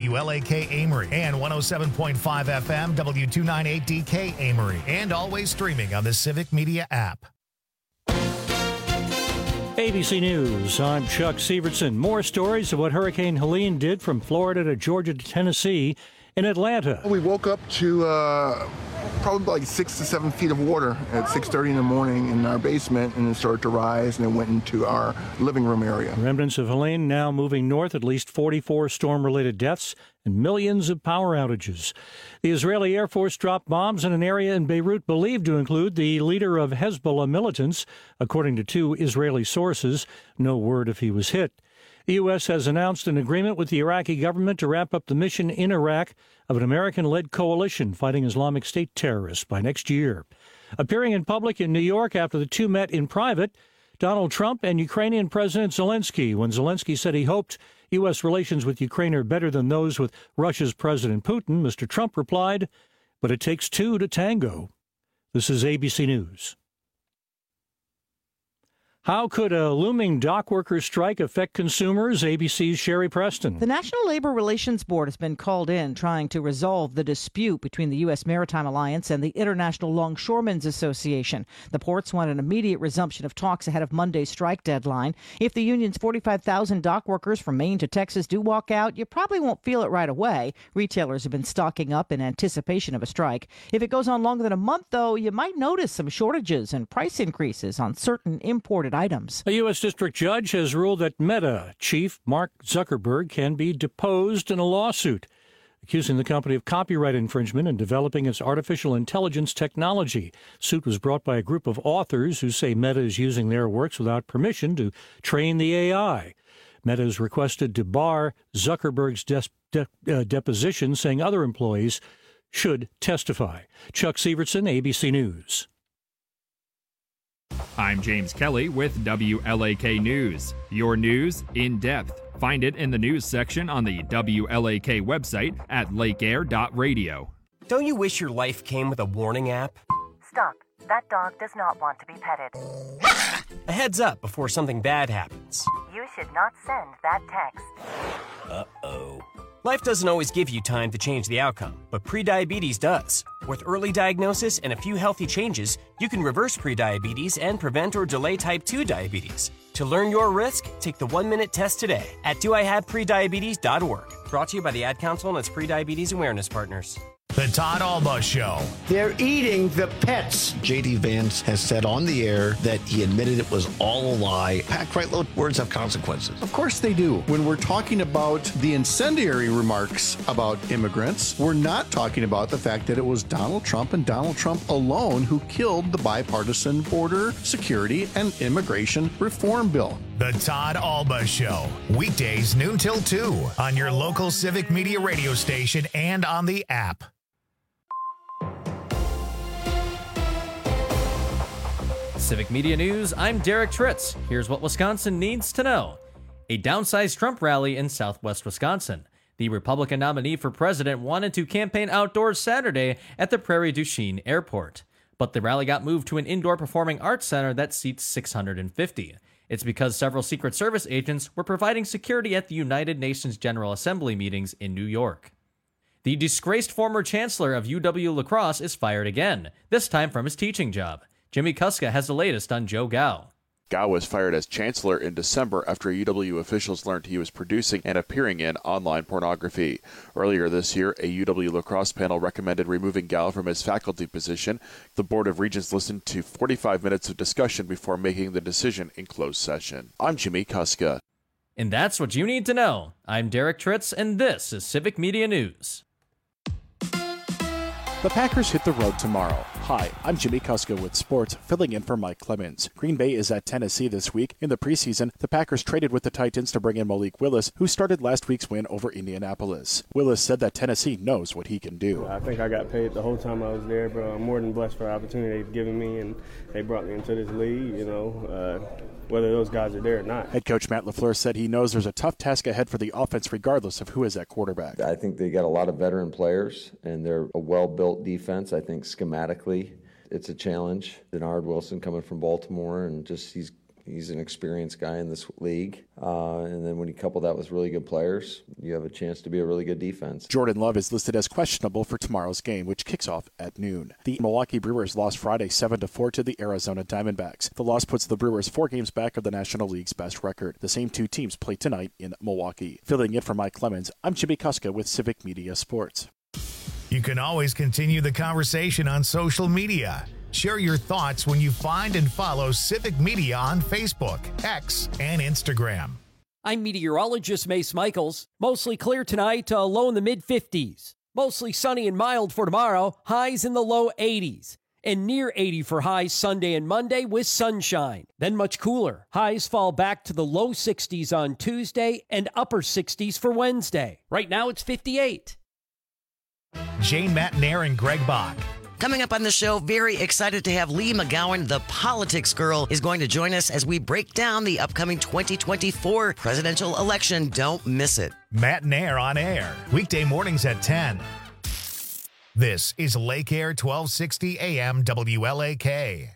WLAK Amory, and 107.5 FM W298DK Amory, and always streaming on the Civic Media app. ABC News, I'm Chuck Severson. More stories of what Hurricane Helene did from Florida to Georgia to Tennessee in Atlanta. We woke up to probably like 6 to 7 feet of water at 6:30 in the morning in our basement, and it started to rise and it went into our living room area. Remnants of Helene now moving north, at least 44 storm-related deaths and millions of power outages. The Israeli Air Force dropped bombs in an area in Beirut believed to include the leader of Hezbollah militants, according to 2 Israeli sources. No word if he was hit. The U.S. has announced an agreement with the Iraqi government to wrap up the mission in Iraq of an American-led coalition fighting Islamic State terrorists by next year. Appearing in public in New York after the two met in private, Donald Trump and Ukrainian President Zelensky, when Zelensky said he hoped U.S. relations with Ukraine are better than those with Russia's President Putin, Mr. Trump replied, "But it takes 2 to tango." This is ABC News. How could a looming dock workers' strike affect consumers? ABC's Sherry Preston. The National Labor Relations Board has been called in trying to resolve the dispute between the U.S. Maritime Alliance and the International Longshoremen's Association. The ports want an immediate resumption of talks ahead of Monday's strike deadline. If the union's 45,000 dock workers from Maine to Texas do walk out, you probably won't feel it right away. Retailers have been stocking up in anticipation of a strike. If it goes on longer than a month, though, you might notice some shortages and price increases on certain imported items. A U.S. district judge has ruled that Meta chief Mark Zuckerberg can be deposed in a lawsuit, accusing the company of copyright infringement in developing its artificial intelligence technology. Suit was brought by a group of authors who say Meta is using their works without permission to train the AI. Meta has requested to bar Zuckerberg's deposition, saying other employees should testify. Chuck Severson, ABC News. I'm James Kelly with WLAK News. Your news in depth. Find it in the news section on the WLAK website at lakeair.radio. Don't you wish your life came with a warning app? Stop. That dog does not want to be petted. A heads up before something bad happens. You should not send that text. Uh-oh. Life doesn't always give you time to change the outcome, but prediabetes does. With early diagnosis and a few healthy changes, you can reverse prediabetes and prevent or delay type 2 diabetes. To learn your risk, take the 1-minute test today at doihaveprediabetes.org. Brought to you by the Ad Council and its prediabetes awareness partners. The Todd Alba Show. They're eating the pets. J.D. Vance has said on the air that he admitted it was all a lie. Packed right low, words have consequences. Of course they do. When we're talking about the incendiary remarks about immigrants, we're not talking about the fact that it was Donald Trump and Donald Trump alone who killed the bipartisan border security and immigration reform bill. The Todd Alba Show. Weekdays noon till 2 on your local Civic Media radio station and on the app. Civic Media News, I'm Derek Tritz. Here's what Wisconsin needs to know. A downsized Trump rally in southwest Wisconsin. The Republican nominee for president wanted to campaign outdoors Saturday at the Prairie du Chien Airport. But the rally got moved to an indoor performing arts center that seats 650. It's because several Secret Service agents were providing security at the United Nations General Assembly meetings in New York. The disgraced former chancellor of UW-La Crosse is fired again, this time from his teaching job. Jimmy Kuska has the latest on Joe Gao. Gao was fired as chancellor in December after UW officials learned he was producing and appearing in online pornography. Earlier this year, a UW-La Crosse panel recommended removing Gao from his faculty position. The Board of Regents listened to 45 minutes of discussion before making the decision in closed session. I'm Jimmy Kuska. And that's what you need to know. I'm Derek Tritz, and this is Civic Media News. The Packers hit the road tomorrow. Hi, I'm Jimmy Kuska with sports, filling in for Mike Clemens. Green Bay is at Tennessee this week. In the preseason, the Packers traded with the Titans to bring in Malik Willis, who started last week's win over Indianapolis. Willis said that Tennessee knows what he can do. I think I got paid the whole time I was there, but I'm more than blessed for the opportunity they've given me, and they brought me into this league, whether those guys are there or not. Head coach Matt LaFleur said he knows there's a tough task ahead for the offense regardless of who is at quarterback. I think they got a lot of veteran players, and they're a well-built defense. I think schematically it's a challenge. Denard Wilson coming from Baltimore, and just he's He's an experienced guy in this league. And then when you couple that with really good players, you have a chance to be a really good defense. Jordan Love is listed as questionable for tomorrow's game, which kicks off at noon. The Milwaukee Brewers lost Friday 7-4 to the Arizona Diamondbacks. The loss puts the Brewers 4 games back of the National League's best record. The same two teams play tonight in Milwaukee. Filling in for Mike Clemens, I'm Jimmy Kuska with Civic Media Sports. You can always continue the conversation on social media. Share your thoughts when you find and follow Civic Media on Facebook, X, and Instagram. I'm meteorologist Mace Michaels. Mostly clear tonight, low in the mid-50s. Mostly sunny and mild for tomorrow, highs in the low 80s. And near 80 for highs Sunday and Monday with sunshine. Then much cooler. Highs fall back to the low 60s on Tuesday and upper 60s for Wednesday. Right now it's 58. Jane Matnair and Greg Bach. Coming up on the show, very excited to have Lee McGowan, the politics girl, is going to join us as we break down the upcoming 2024 presidential election. Don't miss it. Matnair on air, weekday mornings at 10. This is Lake Air 1260 AM WLAK.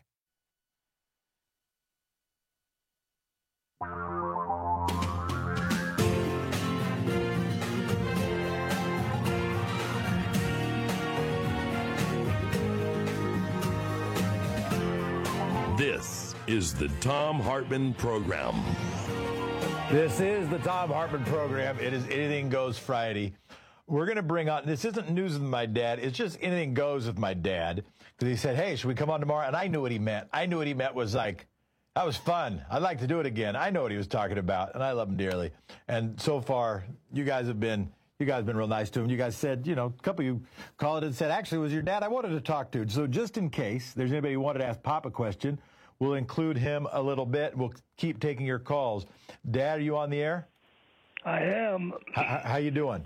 This is the Thom Hartmann Program. This is the Thom Hartmann Program. It is Anything Goes Friday. We're going to bring on, this isn't news with my dad, it's just anything goes with my dad. Because he said, hey, should we come on tomorrow? And I knew what he meant. I knew what he meant was like, that was fun. I'd like to do it again. I know what he was talking about, and I love him dearly. And so far, you guys have been real nice to him. You guys said, a couple of you called and said, actually, it was your dad I wanted to talk to. So just in case there's anybody who wanted to ask Pop a question, we'll include him a little bit. We'll keep taking your calls. Dad, are you on the air? I am. How you doing?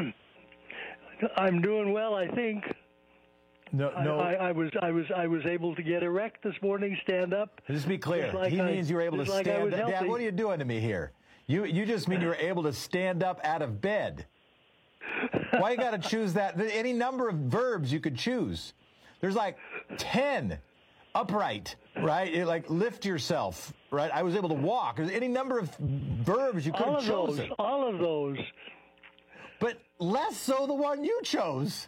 I'm doing well, I think. No. I was able to get erect this morning, stand up. Just be clear. He means you were able to stand up. Dad, what are you doing to me here? You just mean you were able to stand up out of bed. Why you got to choose that? Any number of verbs you could choose. There's like 10. Upright, right? Like lift yourself, right? I was able to walk. There's any number of verbs you could have chosen. All of those. But less so the one you chose.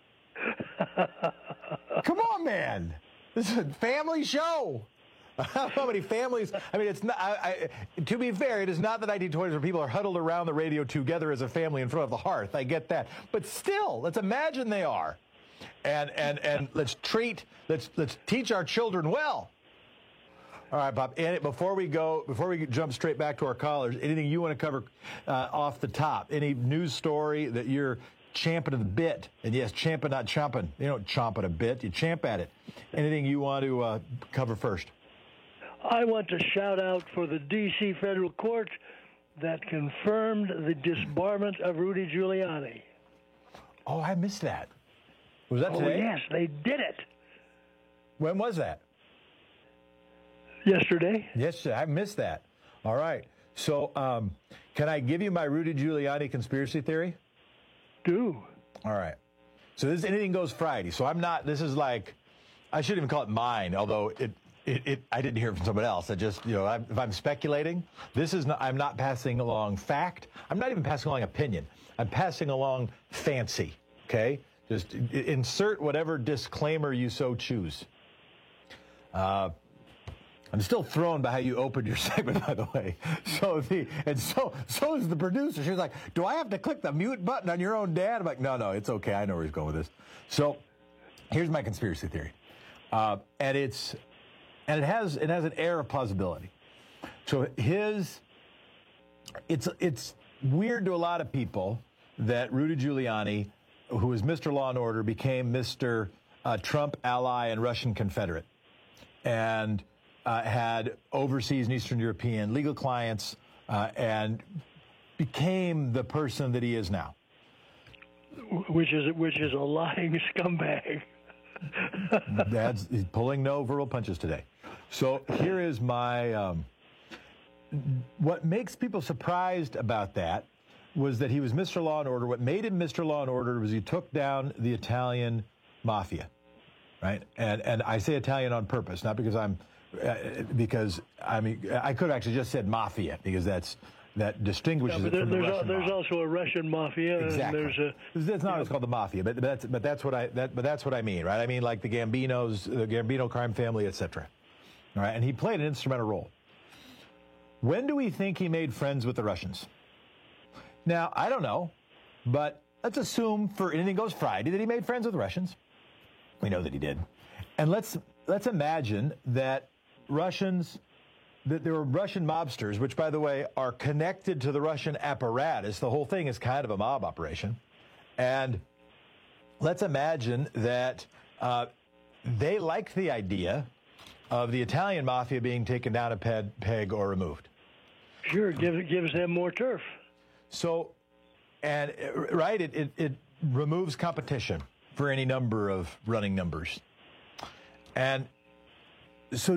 Come on, man. This is a family show. How many families? I mean, it's not. To be fair, it is not the 1920s where people are huddled around the radio together as a family in front of the hearth. I get that, but still, let's imagine they are, and let's teach our children well. All right, Bob. And before we jump straight back to our callers, anything you want to cover off the top? Any news story that you're champing at the bit? And yes, champing, not chomping. You don't chomp at a bit, you champ at it. Anything you want to cover first? I want to shout out for the D.C. federal court that confirmed the disbarment of Rudy Giuliani. Oh, I missed that. Was that today? Oh, yes, they did it. When was that? Yesterday. Yesterday. I missed that. All right. So can I give you my Rudy Giuliani conspiracy theory? Do. All right. So this is Anything Goes Friday. So this is like, I shouldn't even call it mine, although I didn't hear it from someone else. I just, if I'm speculating, I'm not passing along fact. I'm not even passing along opinion. I'm passing along fancy, okay? Just insert whatever disclaimer you so choose. I'm still thrown by how you opened your segment, by the way. So is the producer. She was like, do I have to click the mute button on your own dad? I'm like, no, it's okay. I know where he's going with this. So here's my conspiracy theory. And it has an air of plausibility. So it's weird to a lot of people that Rudy Giuliani, who is Mr. Law and Order, became Mr. Trump ally and Russian Confederate, and had overseas and Eastern European legal clients, and became the person that he is now. Which is a lying scumbag. He's pulling no verbal punches today. So here is my, what makes people surprised about that was that he was Mr. Law and Order. What made him Mr. Law and Order was he took down the Italian mafia, right? And I say Italian on purpose, not because I'm because I mean, I could have actually just said mafia because that distinguishes it from the Russian there's mob. also a Russian mafia. Exactly. And it's not always called the mafia, but that's what I mean, right? I mean, like the Gambinos, the Gambino crime family, etc. All right, and he played an instrumental role. When do we think he made friends with the Russians? Now, I don't know, but let's assume for anything goes Friday that he made friends with the Russians. We know that he did, and let's imagine that that there were Russian mobsters, which, by the way, are connected to the Russian apparatus. The whole thing is kind of a mob operation. And let's imagine that they liked the idea of the Italian mafia being taken down a peg or removed. Sure, it gives them more turf. So, and right, it removes competition for any number of running numbers. And so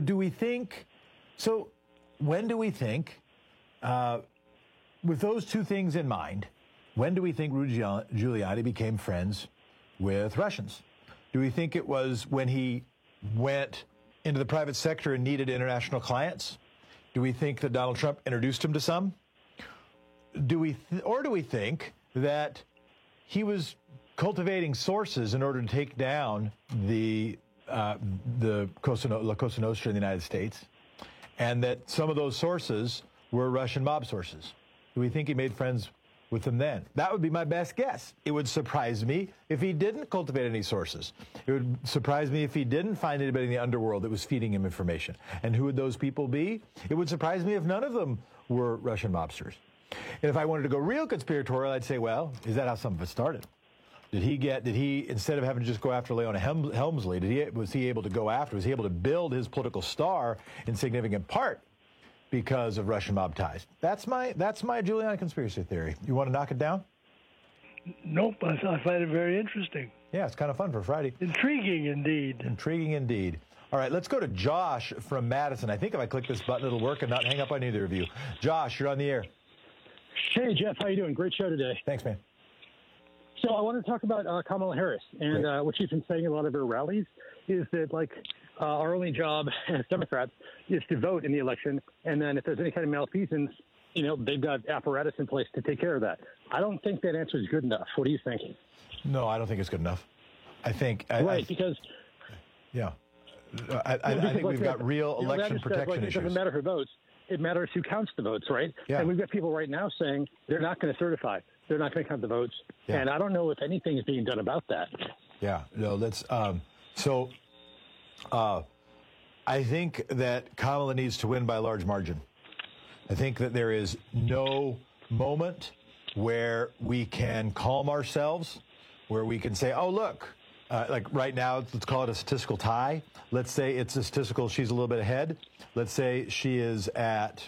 when do we think, with those two things in mind, when do we think Rudy Giuliani became friends with Russians? Do we think it was when he went into the private sector and needed international clients? Do we think that Donald Trump introduced him to some? Do we think that he was cultivating sources in order to take down the La Cosa Nostra in the United States, and that some of those sources were Russian mob sources? Do we think he made friends with them then? That would be my best guess. It would surprise me if he didn't cultivate any sources. It would surprise me if he didn't find anybody in the underworld that was feeding him information. And who would those people be? It would surprise me if none of them were Russian mobsters. And if I wanted to go real conspiratorial, I'd say, well, is that how some of it started? Did he, instead of having to just go after Leona Helmsley, was he able to build his political star in significant part because of Russian mob ties? That's my Giuliani conspiracy theory. You want to knock it down? Nope, I find it very interesting. Yeah, it's kind of fun for Friday. Intriguing indeed. Intriguing indeed. All right, let's go to Josh from Madison. I think if I click this button, it'll work and not hang up on either of you. Josh, you're on the air. Hey, Jeff, how you doing? Great show today. Thanks, man. So I want to talk about Kamala Harris, and what she's been saying in a lot of her rallies is that, like, our only job as Democrats is to vote in the election, and then if there's any kind of malfeasance, they've got apparatus in place to take care of that. I don't think that answer is good enough. What do you think? No, I don't think it's good enough. I think... because... Yeah. I think we've got real election protection issues. It doesn't matter who votes. It matters who counts the votes, right? Yeah. And we've got people right now saying they're not going to certify. They're not going to count the votes. Yeah. And I don't know if anything is being done about that. Yeah. No, that's I think that Kamala needs to win by a large margin. I think that there is no moment where we can calm ourselves, where we can say, oh, look, like right now, let's call it a statistical tie. Let's say it's a statistical, she's a little bit ahead. Let's say she is at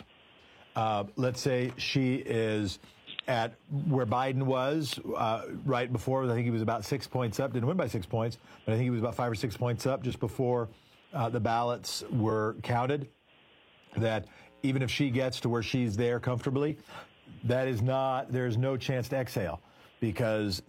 where Biden was right before. I think he was about 6 points up. Didn't win by 6 points, but I think he was about 5 or 6 points up just before the ballots were counted. That even if she gets to where she's there comfortably, there's no chance to exhale. Because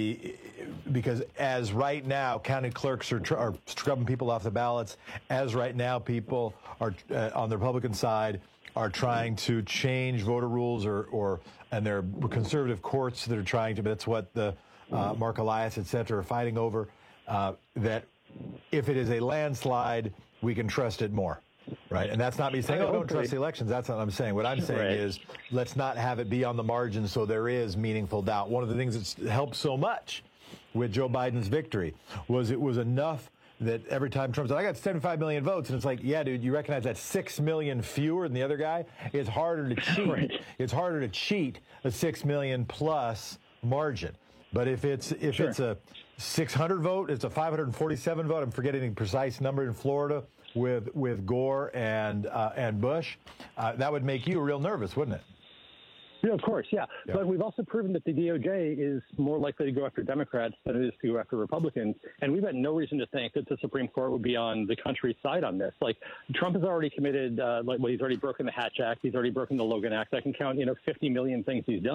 as right now, county clerks are scrubbing people off the ballots. As right now, people are on the Republican side are trying to change voter rules, and there are conservative courts that are trying to. That's what the Mark Elias, et cetera, are fighting over. That if it is a landslide, we can trust it more. Right. And that's not me saying, don't trust the elections. That's not what I'm saying. What I'm saying is let's not have it be on the margin so there is meaningful doubt. One of the things that's helped so much with Joe Biden's victory was it was enough that every time Trump said, I got 75 million votes. And it's like, yeah, dude, you recognize that's 6 million fewer than the other guy? It's harder to cheat. It's harder to cheat a 6 million plus margin. But if it's a 600 vote, it's a 547 vote. I'm forgetting the precise number in Florida. With Gore and Bush, that would make you real nervous, wouldn't it? Yeah, of course, yeah. But we've also proven that the DOJ is more likely to go after Democrats than it is to go after Republicans. And we've had no reason to think that the Supreme Court would be on the country's side on this. Like, Trump has already committed, he's already broken the Hatch Act. He's already broken the Logan Act. I can count, 50 million things he's done.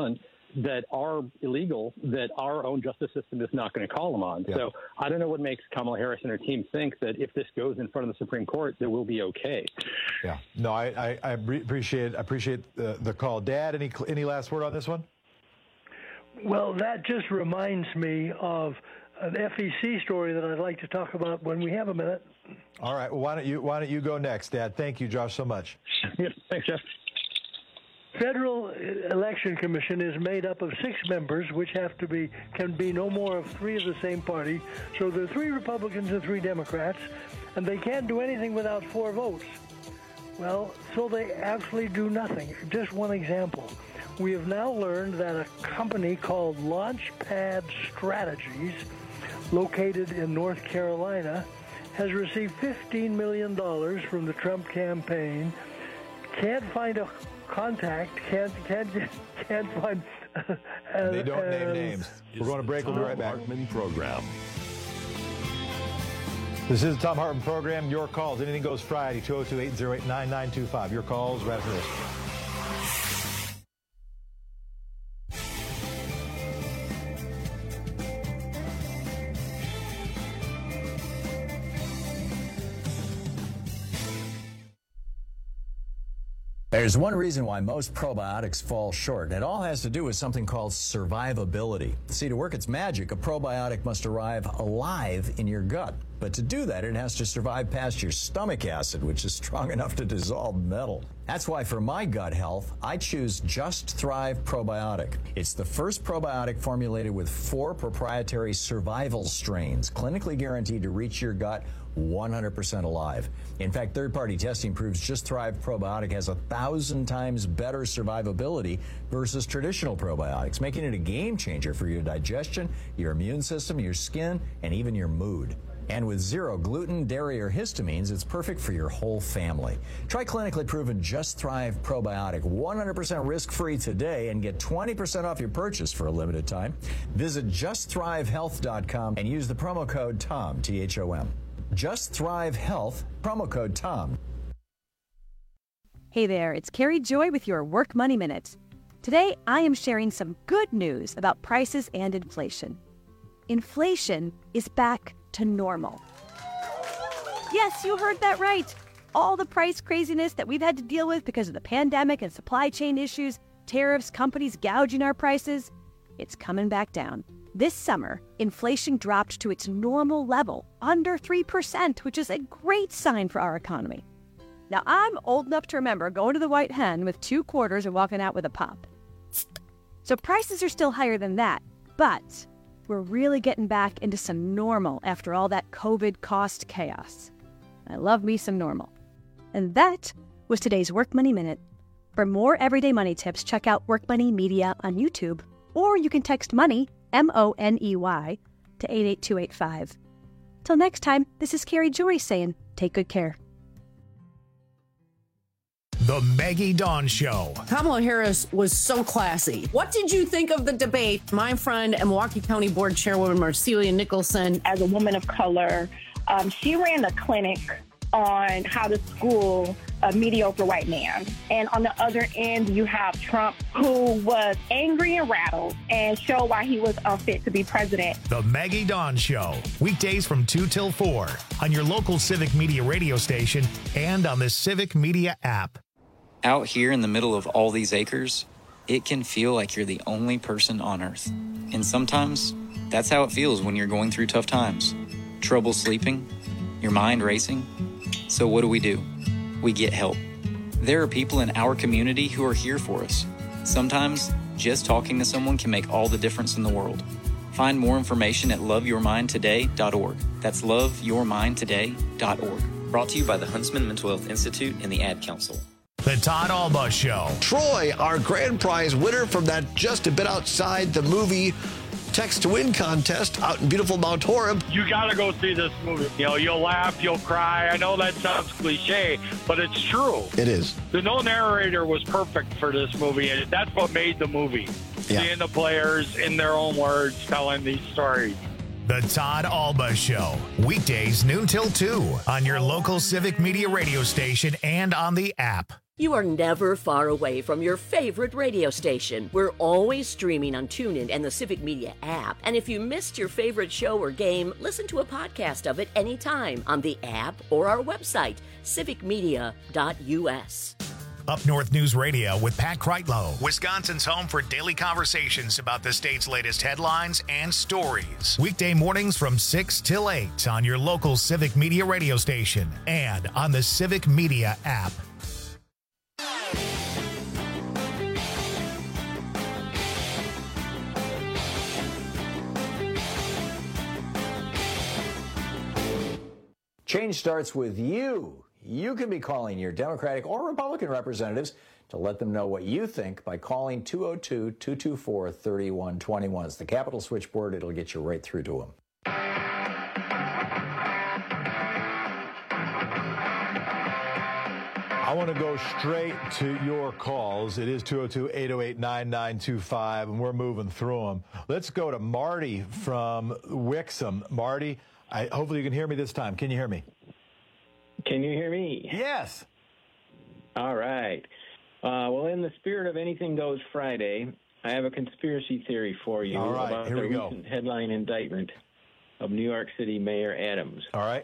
that are illegal that our own justice system is not going to call them on. So I don't know what makes Kamala Harris and her team think that if this goes in front of the Supreme Court, that we'll be okay. Yeah. No, I appreciate the call. Dad, any last word on this one? Well, that just reminds me of an FEC story that I'd like to talk about when we have a minute. All right. Well, why don't you go next, Dad? Thank you, Josh, so much. Yes, thanks, Jeff. Federal Election Commission is made up of 6 members, which can be no more of 3 of the same party. So there are 3 Republicans and 3 Democrats, and they can't do anything without 4 votes. Well, so they actually do nothing. Just one example. We have now learned that a company called Launchpad Strategies, located in North Carolina, has received $15 million from the Trump campaign. Can't find a contact. Can't find. They don't name names. We're going to break. We'll be right back. Hartman Program. This is the Thom Hartman Program. Your calls. Anything goes Friday. 202-808-9925. Your calls right after this. There's one reason why most probiotics fall short, and it all has to do with something called survivability. See, to work its magic, a probiotic must arrive alive in your gut. But to do that, it has to survive past your stomach acid, which is strong enough to dissolve metal. That's why for my gut health, I choose Just Thrive Probiotic. It's the first probiotic formulated with 4 proprietary survival strains, clinically guaranteed to reach your gut 100% alive. In fact, third-party testing proves Just Thrive Probiotic has 1,000 times better survivability versus traditional probiotics, making it a game changer for your digestion, your immune system, your skin, and even your mood. And with 0 gluten, dairy, or histamines, it's perfect for your whole family. Try clinically proven Just Thrive Probiotic 100% risk-free today and get 20% off your purchase for a limited time. Visit JustThriveHealth.com and use the promo code TOM, T-H-O-M. Just Thrive Health, promo code TOM. Hey there, it's Carrie Joy with your Work Money Minute. Today, I am sharing some good news about prices and inflation. Inflation is back to normal. Yes, you heard that right. All the price craziness that we've had to deal with because of the pandemic and supply chain issues, tariffs, companies gouging our prices, it's coming back down. This summer, inflation dropped to its normal level, under 3%, which is a great sign for our economy. Now, I'm old enough to remember going to the White Hen with 2 quarters and walking out with a pop. So prices are still higher than that, but we're really getting back into some normal after all that COVID cost chaos. I love me some normal. And that was today's Work Money Minute. For more everyday money tips, check out Work Money Media on YouTube, or you can text MONEY, M-O-N-E-Y, to 88285. Till next time, this is Carrie Joy saying, take good care. The Maggie Dawn Show. Kamala Harris was so classy. What did you think of the debate? My friend and Milwaukee County Board Chairwoman Marcelia Nicholson. As a woman of color, she ran a clinic on how to school a mediocre white man. And on the other end, you have Trump, who was angry and rattled and showed why he was unfit to be president. The Maggie Dawn Show. Weekdays from 2 till 4 on your local Civic Media radio station and on the Civic Media app. Out here in the middle of all these acres, it can feel like you're the only person on Earth. And sometimes, that's how it feels when you're going through tough times. Trouble sleeping, your mind racing. So what do? We get help. There are people in our community who are here for us. Sometimes, just talking to someone can make all the difference in the world. Find more information at loveyourmindtoday.org. That's loveyourmindtoday.org. Brought to you by the Huntsman Mental Health Institute and the Ad Council. The Todd Alba Show. Troy, our grand prize winner from that just a bit outside the movie Text to Win contest out in beautiful Mount Horeb. You got to go see this movie. You know, you'll laugh, you'll cry. I know that sounds cliche, but it's true. It is. The no narrator was perfect for this movie, and that's what made the movie. Yeah. Seeing the players in their own words telling these stories. The Todd Alba Show. Weekdays noon till 2 on your local Civic Media radio station and on the app. You are never far away from your favorite radio station. We're always streaming on TuneIn and the Civic Media app. And if you missed your favorite show or game, listen to a podcast of it anytime on the app or our website, civicmedia.us. Up North News Radio with Pat Kreitlow, Wisconsin's home for daily conversations about the state's latest headlines and stories. Weekday mornings from 6 till 8 on your local Civic Media radio station and on the Civic Media app. Change starts with you. You can be calling your Democratic or Republican representatives to let them know what you think by calling 202-224-3121. It's the Capitol switchboard. It'll get you right through to them. I want to go straight to your calls. It is 202-808-9925, and we're moving through them. Let's go to Marty from Wixom. Marty, hopefully you can hear me this time. Can you hear me? Can you hear me? Yes. All right. Well, in the spirit of Anything Goes Friday, I have a conspiracy theory for you about the recent headline indictment of New York City Mayor Adams. All right.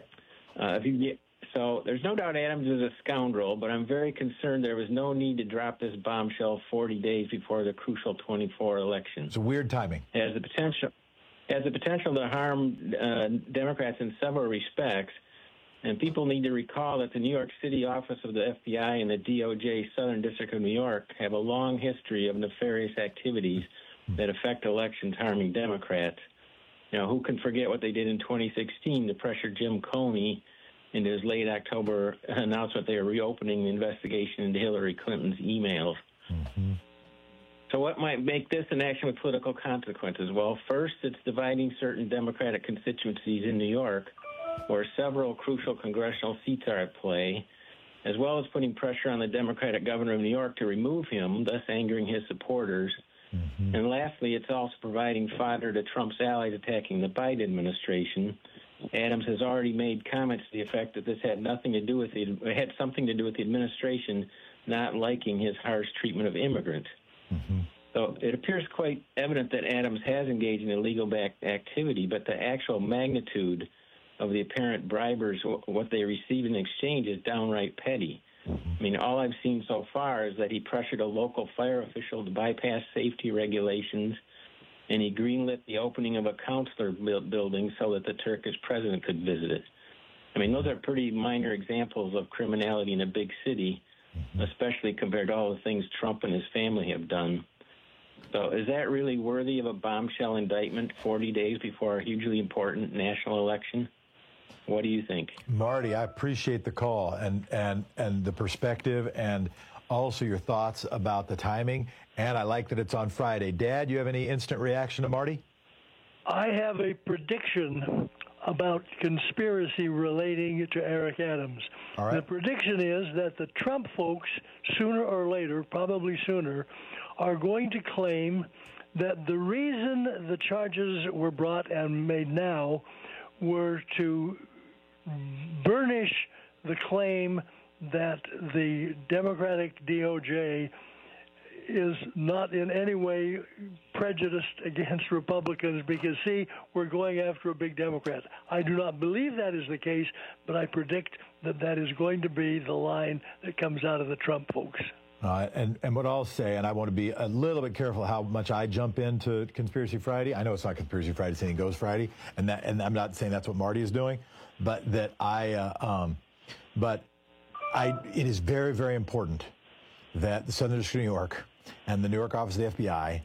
So there's no doubt Adams is a scoundrel, but I'm very concerned there was no need to drop this bombshell 40 days before the crucial 24 election. It's a weird timing. It has the potential to harm Democrats in several respects. And people need to recall that the New York City office of the FBI and the DOJ Southern District of New York have a long history of nefarious activities that affect elections harming Democrats. You know, who can forget what they did in 2016 to pressure Jim Comey into his late October announcement they were reopening the investigation into Hillary Clinton's emails. Mm-hmm. So what might make this an action with political consequences? Well, first, it's dividing certain Democratic constituencies in New York, where several crucial congressional seats are at play, as well as putting pressure on the Democratic governor of New York to remove him, thus angering his supporters. Mm-hmm. And lastly, it's also providing fodder to Trump's allies attacking the Biden administration. Adams has already made comments to the effect that this had something to do with the administration not liking his harsh treatment of immigrants. Mm-hmm. So it appears quite evident that Adams has engaged in illegal activity, but the actual magnitude of the apparent bribers, what they receive in exchange, is downright petty. I mean, all I've seen so far is that he pressured a local fire official to bypass safety regulations, and he greenlit the opening of a counselor building so that the Turkish president could visit it. I mean, those are pretty minor examples of criminality in a big city, especially compared to all the things Trump and his family have done. So is that really worthy of a bombshell indictment 40 days before a hugely important national election? What do you think? Marty, I appreciate the call and the perspective and also your thoughts about the timing. And I like that it's on Friday. Dad, you have any instant reaction to Marty? I have a prediction about conspiracy relating to Eric Adams. All right. The prediction is that the Trump folks, sooner or later, probably sooner, are going to claim that the reason the charges were brought and made now were to burnish the claim that the Democratic DOJ is not in any way prejudiced against Republicans because, see, we're going after a big Democrat. I do not believe that is the case, but I predict that that is going to be the line that comes out of the Trump folks. And what I'll say, and I want to be a little bit careful how much I jump into Conspiracy Friday. I know it's not Conspiracy Friday, it's Anything Goes Friday, and I'm not saying that's what Marty is doing, but that it is very, very important that the Southern District of New York and the New York office of the FBI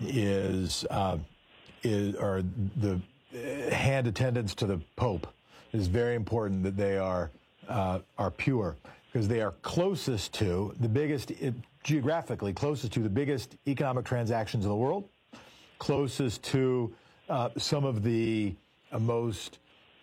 are the hand attendants to the Pope. It is very important that they are pure, because they are closest to the biggest, geographically closest to the biggest economic transactions in the world, closest to some of the most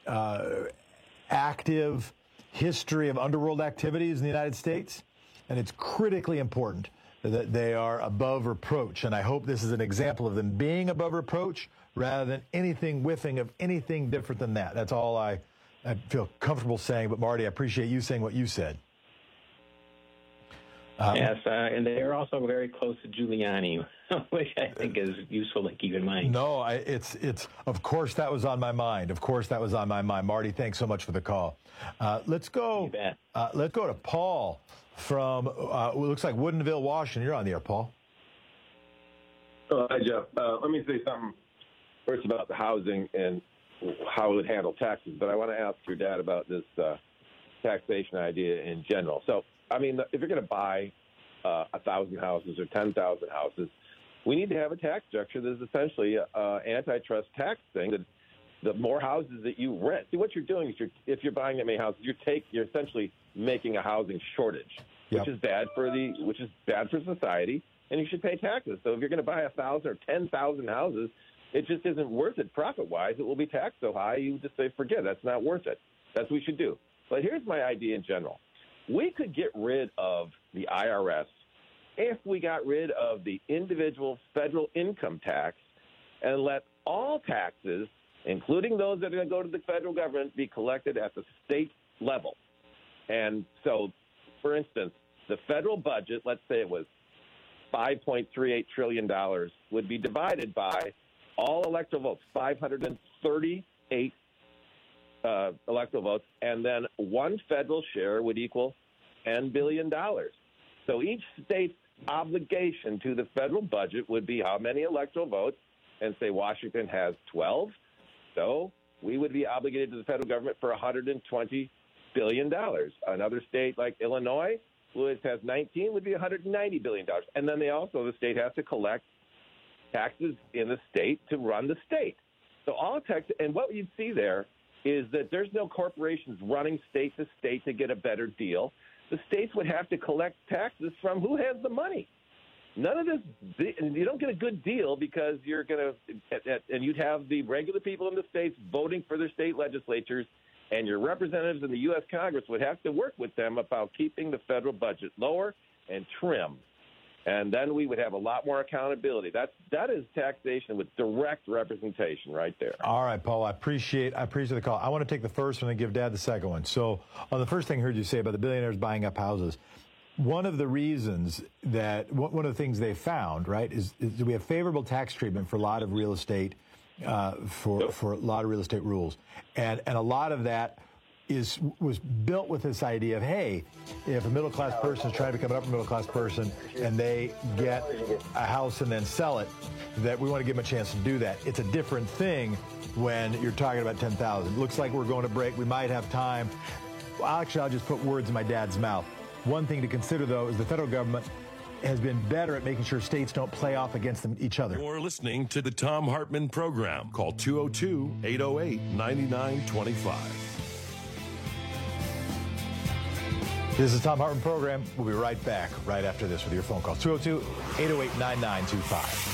active history of underworld activities in the United States. And it's critically important that they are above reproach. And I hope this is an example of them being above reproach rather than anything whiffing of anything different than that. That's all I feel comfortable saying. But, Marty, I appreciate you saying what you said. Yes, and they're also very close to Giuliani, which I think is useful to keep in mind. No, it's of course that was on my mind. Of course that was on my mind. Marty, thanks so much for the call. Let's go to Paul from what looks like Woodinville, Washington. You're on the air, Paul. Oh, hi, Jeff. Let me say something first about the housing and how it would handle taxes, but I want to ask your dad about this taxation idea in general. So, I mean, if you're going to buy 1,000 houses or 10,000 houses, we need to have a tax structure that is essentially an antitrust tax thing. That the more houses that you rent, see what you're doing is if you're buying that many houses, you're essentially making a housing shortage, which is bad for society, and you should pay taxes. So if you're going to buy 1,000 or 10,000 houses, it just isn't worth it profit-wise. It will be taxed so high, you just say, forget it. That's not worth it. That's what we should do. But here's my idea in general. We could get rid of the IRS if we got rid of the individual federal income tax and let all taxes, including those that are going to go to the federal government, be collected at the state level. And so, for instance, the federal budget, let's say it was $5.38 trillion, would be divided by all electoral votes, 538 electoral votes, and then one federal share would equal $10 billion. So each state's obligation to the federal budget would be how many electoral votes, and say Washington has 12. So we would be obligated to the federal government for $120 billion. Another state like Illinois, which has 19, would be $190 billion. And then the state has to collect taxes in the state to run the state. So all taxes, and what you'd see there is that there's no corporations running state to state to get a better deal. The states would have to collect taxes from who has the money. None of this, you don't get a good deal because you're going to, and you'd have the regular people in the states voting for their state legislatures, and your representatives in the U.S. Congress would have to work with them about keeping the federal budget lower and trim. And then we would have a lot more accountability. That is taxation with direct representation right there. All right, Paul, I appreciate the call. I want to take the first one and give Dad the second one. So on the first thing I heard you say about the billionaires buying up houses, one of the reasons that one of the things they found, right, is we have favorable tax treatment for a lot of real estate, for a lot of real estate rules. And a lot of that was built with this idea of, hey, if a middle-class person is trying to become an upper-middle-class person and they get a house and then sell it, that we want to give them a chance to do that. It's a different thing when you're talking about 10,000. Looks like we're going to break. We might have time. Well, actually, I'll just put words in my dad's mouth. One thing to consider, though, is the federal government has been better at making sure states don't play off against each other. You're listening to the Tom Hartman Program. Call 202-808-9925. This is the Tom Hartman Program. We'll be right back right after this with your phone call. 202-808-9925.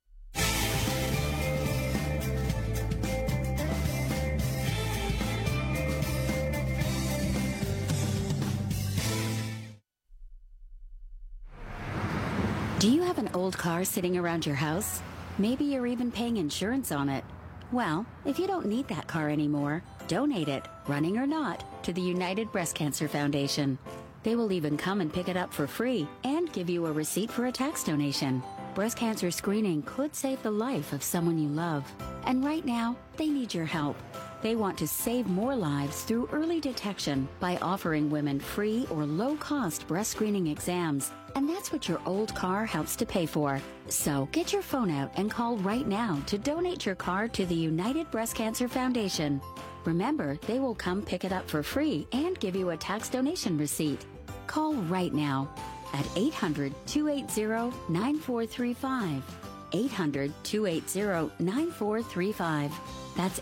Do you have an old car sitting around your house? Maybe you're even paying insurance on it. Well, if you don't need that car anymore, donate it, running or not, to the United Breast Cancer Foundation. They will even come and pick it up for free and give you a receipt for a tax donation. Breast cancer screening could save the life of someone you love. And right now, they need your help. They want to save more lives through early detection by offering women free or low-cost breast screening exams. And that's what your old car helps to pay for. So get your phone out and call right now to donate your car to the United Breast Cancer Foundation. Remember, they will come pick it up for free and give you a tax donation receipt. Call right now at 800-280-9435. 800-280-9435. That's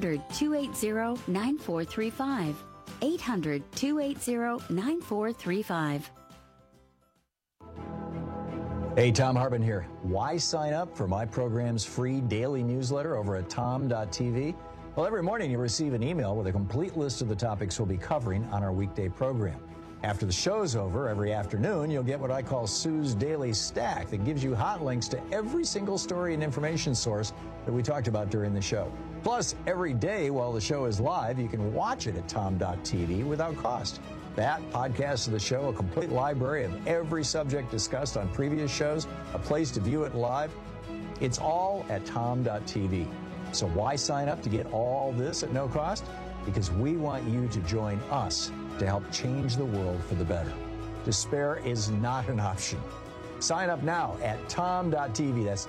800-280-9435. 800-280-9435. Hey, Tom Hartman here. Why sign up for my program's free daily newsletter over at tom.tv? Well, every morning you receive an email with a complete list of the topics we'll be covering on our weekday program. After the show's over, every afternoon, you'll get what I call Sue's Daily Stack that gives you hot links to every single story and information source that we talked about during the show. Plus, every day while the show is live, you can watch it at tom.tv without cost. That podcast of the show, a complete library of every subject discussed on previous shows, a place to view it live. It's all at tom.tv. So why sign up to get all this at no cost? Because we want you to join us to help change the world for the better. Despair is not an option. Sign up now at tom.tv. That's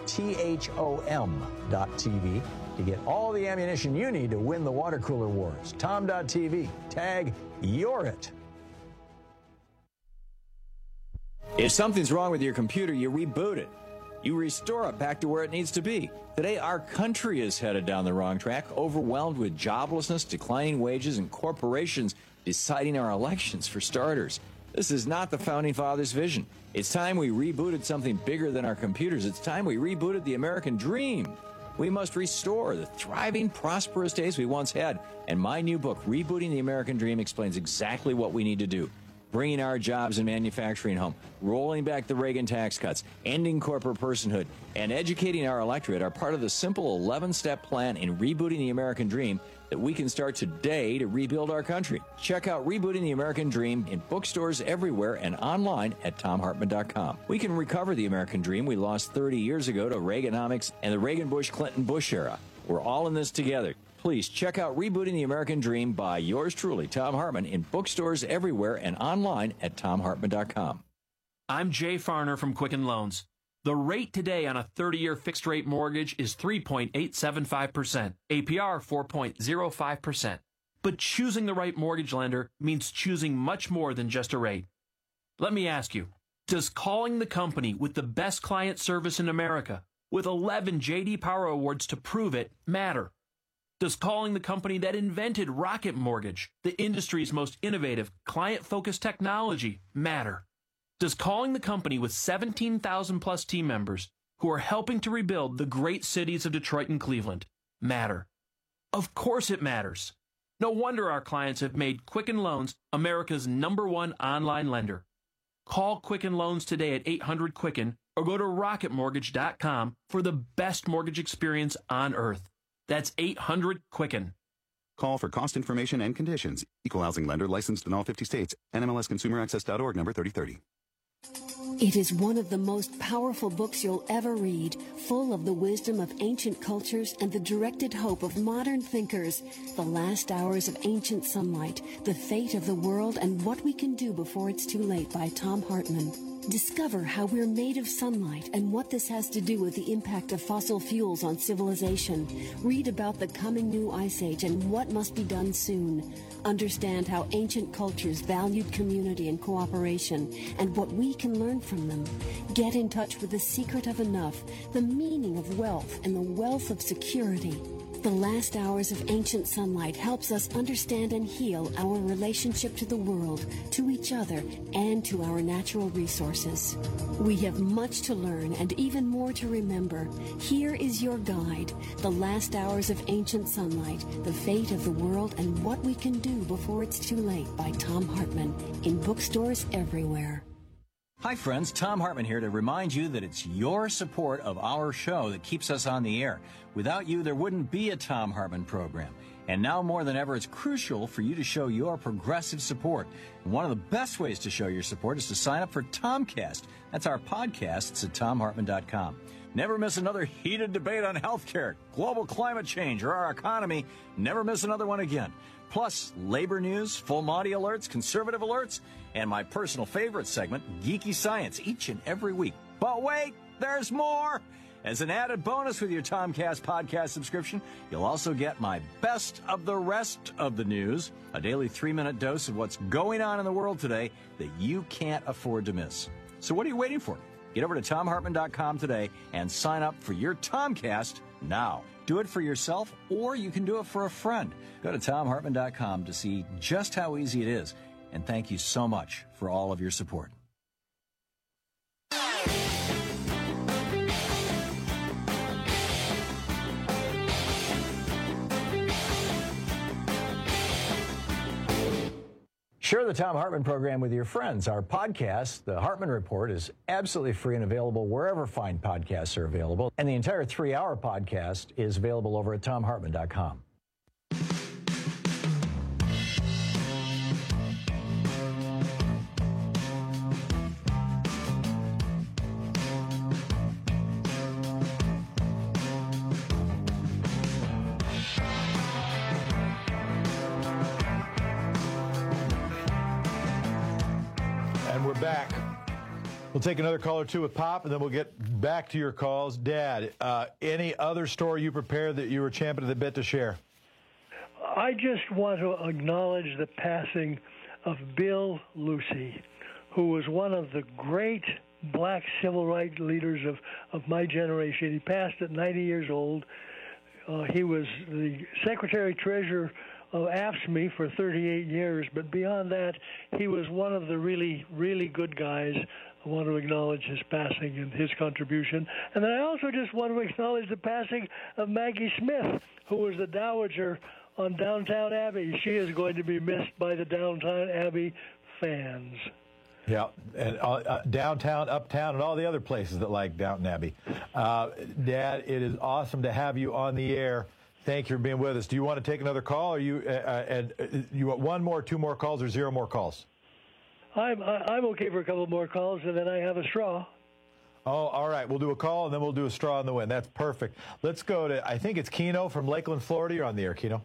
THOM.tv to get all the ammunition you need to win the water cooler wars. tom.tv. Tag you're it. If something's wrong with your computer, you reboot it. You restore it back to where it needs to be. Today, our country is headed down the wrong track, overwhelmed with joblessness, declining wages, and corporations deciding our elections for starters. This is not the Founding Fathers' vision. It's time we rebooted something bigger than our computers. It's time we rebooted the American dream. We must restore the thriving, prosperous days we once had. And my new book, Rebooting the American Dream, explains exactly what we need to do. Bringing our jobs and manufacturing home, rolling back the Reagan tax cuts, ending corporate personhood, and educating our electorate are part of the simple 11-step plan in rebooting the American dream that we can start today to rebuild our country. Check out Rebooting the American Dream in bookstores everywhere and online at TomHartman.com. We can recover the American dream we lost 30 years ago to Reaganomics and the Reagan-Bush-Clinton-Bush era. We're all in this together. Please check out Rebooting the American Dream by yours truly, Thom Hartmann, in bookstores everywhere and online at TomHartman.com. I'm Jay Farner from Quicken Loans. The rate today on a 30-year fixed-rate mortgage is 3.875%, APR 4.05%. But choosing the right mortgage lender means choosing much more than just a rate. Let me ask you, does calling the company with the best client service in America, with 11 J.D. Power Awards to prove it, matter? Does calling the company that invented Rocket Mortgage, the industry's most innovative, client-focused technology, matter? Does calling the company with 17,000-plus team members who are helping to rebuild the great cities of Detroit and Cleveland matter? Of course it matters. No wonder our clients have made Quicken Loans America's #1 online lender. Call Quicken Loans today at 800-QUICKEN or go to rocketmortgage.com for the best mortgage experience on earth. That's 800-QUICKEN. Call for cost information and conditions. Equal housing lender licensed in all 50 states. NMLSConsumerAccess.org number 3030. It is one of the most powerful books you'll ever read, full of the wisdom of ancient cultures and the directed hope of modern thinkers. The Last Hours of Ancient Sunlight, The Fate of the World and What We Can Do Before It's Too Late by Thom Hartmann. Discover how we're made of sunlight and what this has to do with the impact of fossil fuels on civilization. Read about the coming new ice age and what must be done soon. Understand how ancient cultures valued community and cooperation and what we can learn from them. Get in touch with the secret of enough, the meaning of wealth, and the wealth of security. The Last Hours of Ancient Sunlight helps us understand and heal our relationship to the world, to each other, and to our natural resources. We have much to learn and even more to remember. Here is your guide, The Last Hours of Ancient Sunlight, The Fate of the World and What We Can Do Before It's Too Late by Thom Hartmann, in bookstores everywhere. Hi friends, Thom Hartmann here to remind you that it's your support of our show that keeps us on the air. Without you, there wouldn't be a Thom Hartmann program. And now more than ever, it's crucial for you to show your progressive support. And one of the best ways to show your support is to sign up for Tomcast. That's our podcast. It's at TomHartmann.com. Never miss another heated debate on healthcare, global climate change, or our economy. Never miss another one again. Plus, labor news, full Monty alerts, conservative alerts, and my personal favorite segment, Geeky Science, each and every week. But wait, there's more! As an added bonus with your Tomcast podcast subscription, you'll also get my best of the rest of the news, a daily 3-minute dose of what's going on in the world today that you can't afford to miss. So what are you waiting for? Get over to TomHartmann.com today and sign up for your Tomcast now. Do it for yourself, or you can do it for a friend. Go to TomHartmann.com to see just how easy it is. And thank you so much for all of your support. Share the Thom Hartmann program with your friends. Our podcast, The Hartmann Report, is absolutely free and available wherever fine podcasts are available. And the entire 3-hour podcast is available over at TomHartmann.com. back. We'll take another call or two with Pop, and then we'll get back to your calls. Dad, any other story you prepared that you were champing at the bit to share? I just want to acknowledge the passing of Bill Lucey, who was one of the great black civil rights leaders of my generation. He passed at 90 years old. He was the Secretary-Treasurer of AFSCME for 38 years, but beyond that, he was one of the really, really good guys. I want to acknowledge his passing and his contribution. And then I also just want to acknowledge the passing of Maggie Smith, who was the Dowager on Downtown Abbey. She is going to be missed by the Downtown Abbey fans. Yeah, and downtown, uptown, and all the other places that like Downton Abbey. Dad, it is awesome to have you on the air. Thank you for being with us. Do you want to take another call, or you want one more, two more calls, or zero more calls? I'm okay for a couple more calls, and then I have a straw. Oh, all right. We'll do a call, and then we'll do a straw on the win. That's perfect. Let's go to, I think it's Keno from Lakeland, Florida. You're on the air, Keno.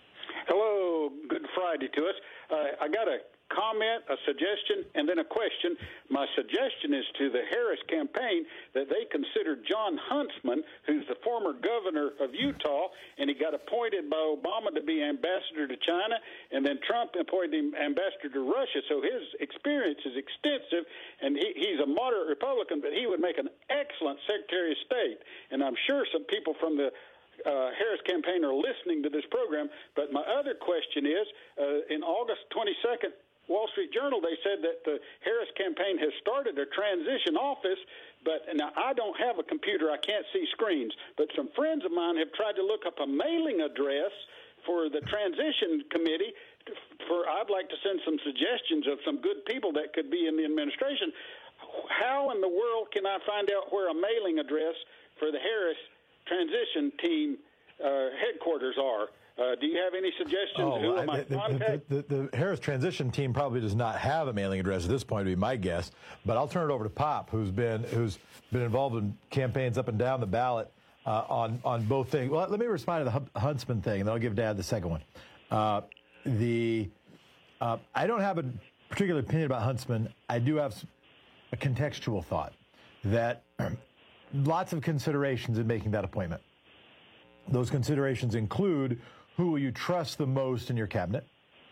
Hello. Good Friday to us. I got a comment, a suggestion, and then a question. My suggestion is to the Harris campaign that they consider John Huntsman, who's the former governor of Utah, and he got appointed by Obama to be ambassador to China, and then Trump appointed him ambassador to Russia. So his experience is extensive, and he's a moderate Republican, but he would make an excellent Secretary of State. And I'm sure some people from the Harris campaign are listening to this program. But my other question is, in August 22nd, Wall Street Journal, they said that the Harris campaign has started a transition office, but now I don't have a computer. I can't see screens, but some friends of mine have tried to look up a mailing address for the transition committee. I'd like to send some suggestions of some good people that could be in the administration. How in the world can I find out where a mailing address for the Harris transition team headquarters are? Do you have any suggestions? Who am I contact? The Harris transition team probably does not have a mailing address at this point, would be my guess. But I'll turn it over to Pop, who's been involved in campaigns up and down the ballot on both things. Well, let me respond to the Huntsman thing, and then I'll give Dad the second one. I don't have a particular opinion about Huntsman. I do have a contextual thought that lots of considerations in making that appointment. Those considerations include who will you trust the most in your cabinet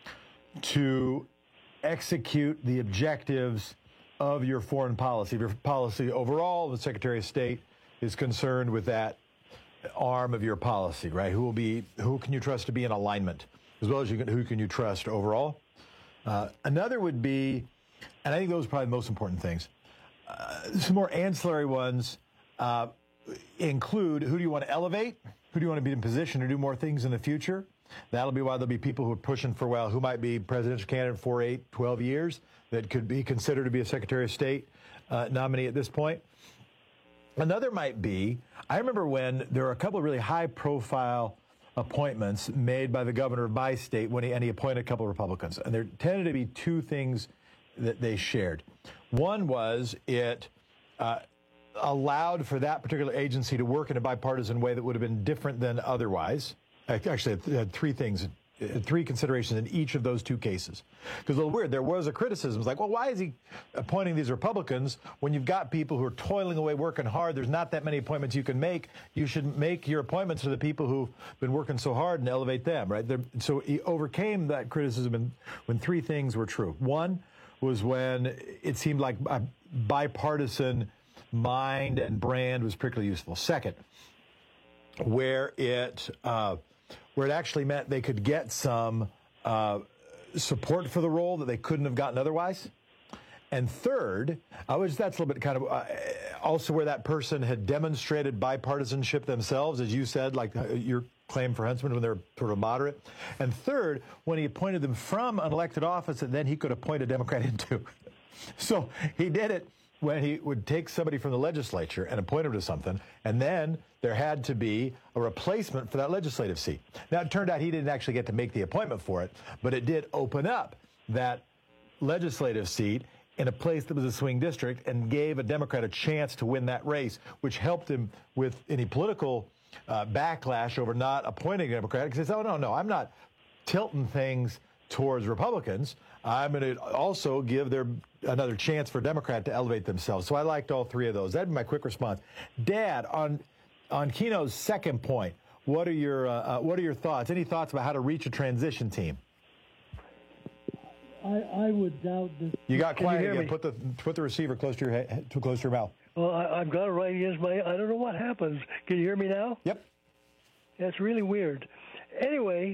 to execute the objectives of your foreign policy. If your policy overall, the Secretary of State is concerned with that arm of your policy, right? Who can you trust to be in alignment, as well as who can you trust overall? Another would be, and I think those are probably the most important things, some more ancillary ones include who do you want to elevate? Who do you want to be in position to do more things in the future? That'll be why there'll be people who are pushing for, who might be presidential candidate for 8, 12 years that could be considered to be a Secretary of State nominee at this point. Another might be, I remember when there were a couple of really high-profile appointments made by the governor of my state when he appointed a couple of Republicans. And there tended to be two things that they shared. One was it allowed for that particular agency to work in a bipartisan way that would have been different than otherwise. Actually, it had three considerations in each of those two cases. Because a little weird, there was a criticism. It's like, well, why is he appointing these Republicans when you've got people who are toiling away, working hard? There's not that many appointments you can make. You should make your appointments to the people who've been working so hard and elevate them, right? So he overcame that criticism when three things were true. One was when it seemed like a bipartisan mind and brand was particularly useful. Second, where it actually meant they could get some support for the role that they couldn't have gotten otherwise. And third, that's a little bit kind of also where that person had demonstrated bipartisanship themselves, as you said, like your claim for Huntsman when they're sort of moderate. And third, when he appointed them from an elected office that then he could appoint a Democrat into. So he did it when he would take somebody from the legislature and appoint him to something, and then there had to be a replacement for that legislative seat. Now, it turned out he didn't actually get to make the appointment for it, but it did open up that legislative seat in a place that was a swing district and gave a Democrat a chance to win that race, which helped him with any political backlash over not appointing a Democrat. Because he said, oh, no, I'm not tilting things towards Republicans, I'm going to also give another chance for Democrat to elevate themselves. So I liked all three of those. That'd be my quick response. Dad, on Keno's second point, what are your thoughts? Any thoughts about how to reach a transition team? I would doubt that. You got quiet again. Put the receiver close to your head, too close to your mouth. Well, I've got it right against my. I don't know what happens. Can you hear me now? Yep. That's really weird. Anyway,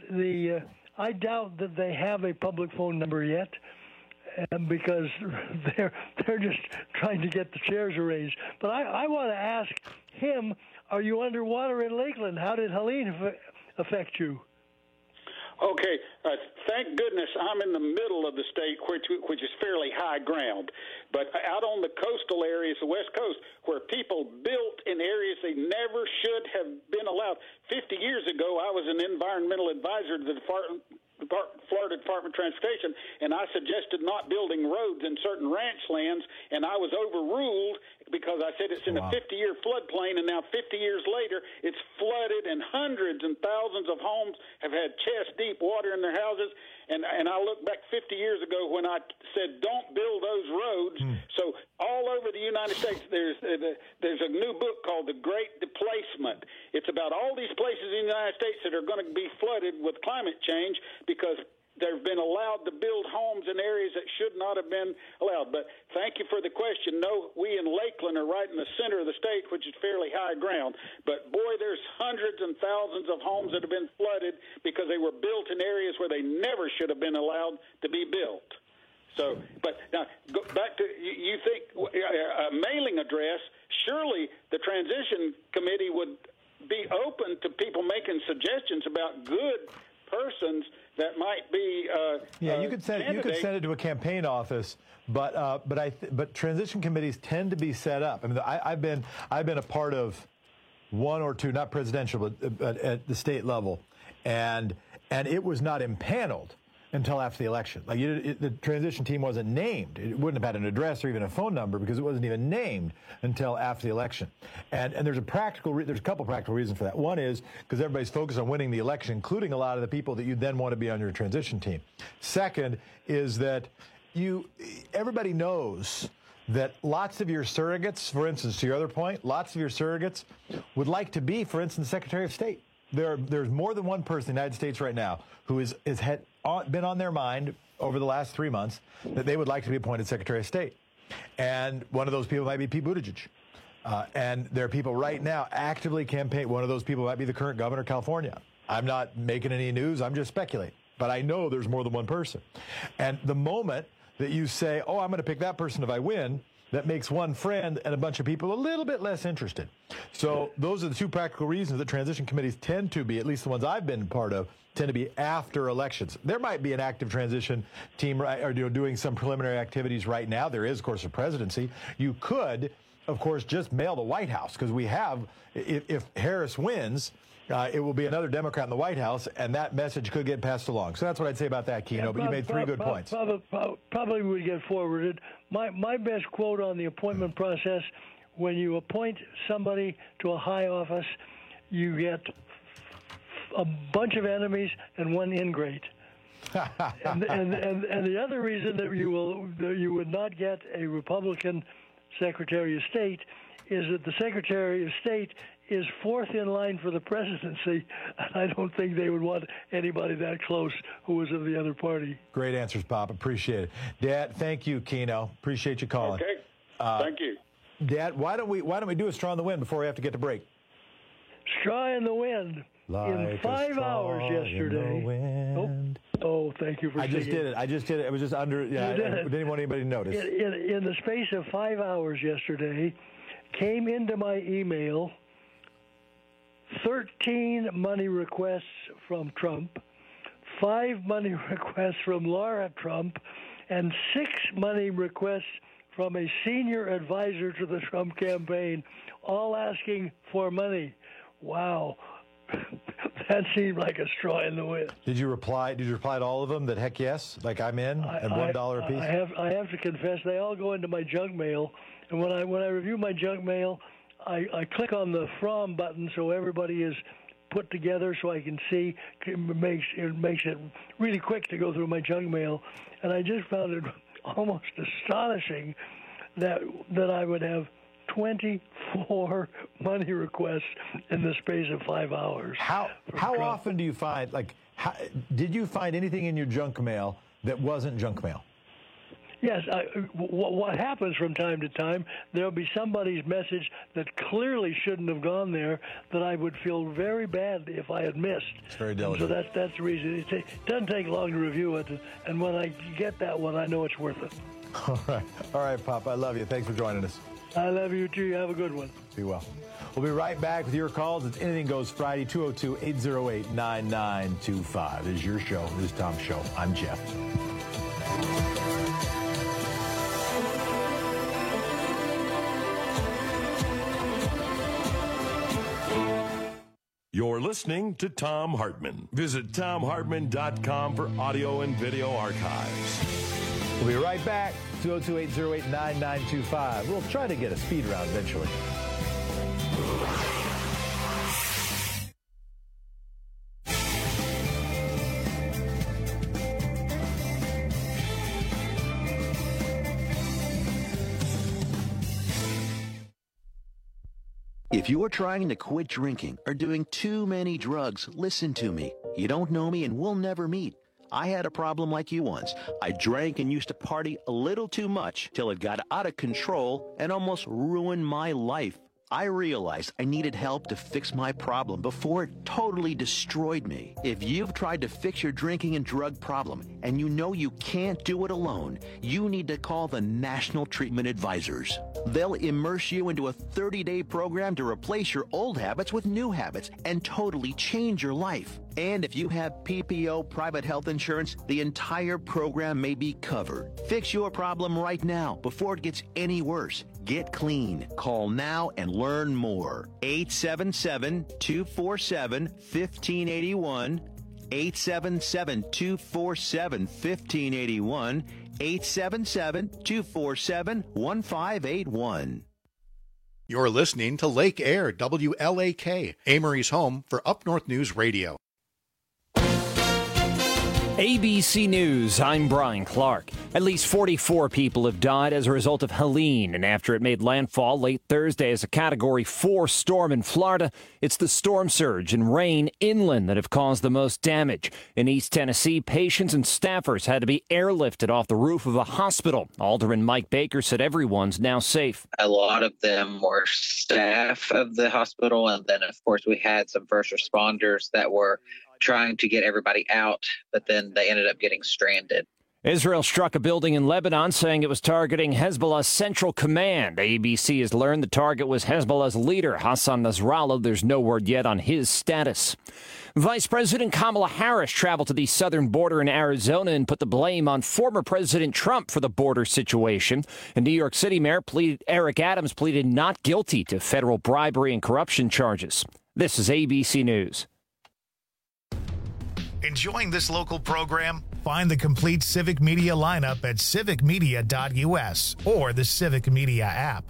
I doubt that they have a public phone number yet, because they're just trying to get the chairs arranged. But I want to ask him: are you underwater in Lakeland? How did Helene affect you? Okay, thank goodness I'm in the middle of the state, which is fairly high ground. But out on the coastal areas, the West Coast, where people built in areas they never should have been allowed. 50 years ago, I was an environmental advisor to the Florida Department of Transportation, and I suggested not building roads in certain ranch lands, and I was overruled because I said it's in a 50-year floodplain, and now 50 years later, it's flooded, and hundreds and thousands of homes have had chest-deep water in their houses. And I look back 50 years ago when I said don't build those roads. So all over the United States, there's a new book called The Great Displacement. It's about all these places in the United States that are going to be flooded with climate change because they've been allowed to build homes in areas that should not have been allowed. But thank you for the question. No, we in Lakeland are right in the center of the state, which is fairly high ground. But, boy, there's hundreds and thousands of homes that have been flooded because they were built in areas where they never should have been allowed to be built. So, but now, go back to, you think a mailing address, surely the transition committee would be open to people making suggestions about good persons that might be you could send it to a campaign office, but transition committees tend to be set up. I mean, I've been a part of one or two, not presidential, but at the state level, and it was not impaneled until after the election. Like the transition team wasn't named. It wouldn't have had an address or even a phone number because it wasn't even named until after the election. And there's a couple practical reasons for that. One is because everybody's focused on winning the election, including a lot of the people that you then want to be on your transition team. Second is that everybody knows that lots of your surrogates, for instance, to your other point, lots of your surrogates would like to be, for instance, Secretary of State. There's more than one person in the United States right now who has been on their mind over the last 3 months that they would like to be appointed Secretary of State. And one of those people might be Pete Buttigieg. And there are people right now actively campaigning. One of those people might be the current governor of California. I'm not making any news. I'm just speculating. But I know there's more than one person. And the moment that you say, oh, I'm going to pick that person if I win, that makes one friend and a bunch of people a little bit less interested. So those are the two practical reasons that transition committees tend to be, at least the ones I've been part of, tend to be after elections. There might be an active transition team or doing some preliminary activities right now. There is, of course, a presidency. You could, of course, just mail the White House because we have, if Harris wins, it will be another Democrat in the White House, and that message could get passed along. So that's what I'd say about that, Keno, but you made three good points. Probably would get forwarded. My best quote on the appointment process, when you appoint somebody to a high office, you get a bunch of enemies and one ingrate. and the other reason that you would not get a Republican Secretary of State is that the Secretary of State is fourth in line for the presidency, and I don't think they would want anybody that close who was of the other party. Great answers, Pop. Appreciate it. Dad, thank you, Keno. Appreciate you calling. Okay. Thank you. Dad, why don't we do a straw in the wind before we have to get to break? Straw in the wind. Like in 5 hours yesterday. Oh, thank you for saying it. I just did it. It was just under. Yeah, I didn't want anybody to notice. In the space of 5 hours yesterday, came into my email 13 money requests from Trump, 5 money requests from Laura Trump, and 6 money requests from a senior advisor to the Trump campaign, all asking for money. Wow. That seemed like a straw in the wind. Did you reply to all of them that heck yes, like I'm in, and $1 a piece? I have to confess, they all go into my junk mail, and when I review my junk mail, I click on the From button so everybody is put together so I can see. It makes it really quick to go through my junk mail, and I just found it almost astonishing that I would have 24 money requests in the space of 5 hours. How often do you find, did you find anything in your junk mail that wasn't junk mail? Yes. What happens from time to time, there'll be somebody's message that clearly shouldn't have gone there that I would feel very bad if I had missed. It's very delicate. So that's the reason. It doesn't take long to review it, and when I get that one, I know it's worth it. All right, Pop, I love you. Thanks for joining us. I love you, too. You have a good one. Be well. We'll be right back with your calls. It's Anything Goes Friday, 202-808-9925. This is your show. This is Tom's show. I'm Jeff. You're listening to Thom Hartmann. Visit ThomHartmann.com for audio and video archives. We'll be right back. 202-808-9925. We'll try to get a speed round eventually. If you're trying to quit drinking or doing too many drugs, listen to me. You don't know me and we'll never meet. I had a problem like you once. I drank and used to party a little too much till it got out of control and almost ruined my life. I realized I needed help to fix my problem before it totally destroyed me. If you've tried to fix your drinking and drug problem and you know you can't do it alone, you need to call the National Treatment Advisors. They'll immerse you into a 30-day program to replace your old habits with new habits and totally change your life. And if you have PPO private health insurance, the entire program may be covered. Fix your problem right now before it gets any worse. Get clean. Call now and learn more. 877-247-1581. 877-247-1581. 877-247-1581. You're listening to Lake Air, WLAK, Amory's home for Up North News Radio. ABC News, I'm Brian Clark. At least 44 people have died as a result of Helene, and after it made landfall late Thursday as a Category 4 storm in Florida, it's the storm surge and rain inland that have caused the most damage. In East Tennessee, patients and staffers had to be airlifted off the roof of a hospital. Alderman Mike Baker said everyone's now safe. A lot of them were staff of the hospital, and then, of course, we had some first responders that were trying to get everybody out, but then they ended up getting stranded. Israel struck a building in Lebanon, saying it was targeting Hezbollah's Central Command. ABC has learned the target was Hezbollah's leader, Hassan Nasrallah. There's no word yet on his status. Vice President Kamala Harris traveled to the southern border in Arizona and put the blame on former President Trump for the border situation. And New York City Mayor Eric Adams pleaded not guilty to federal bribery and corruption charges. This is ABC News. Enjoying this local program? Find the complete Civic Media lineup at civicmedia.us or the Civic Media app.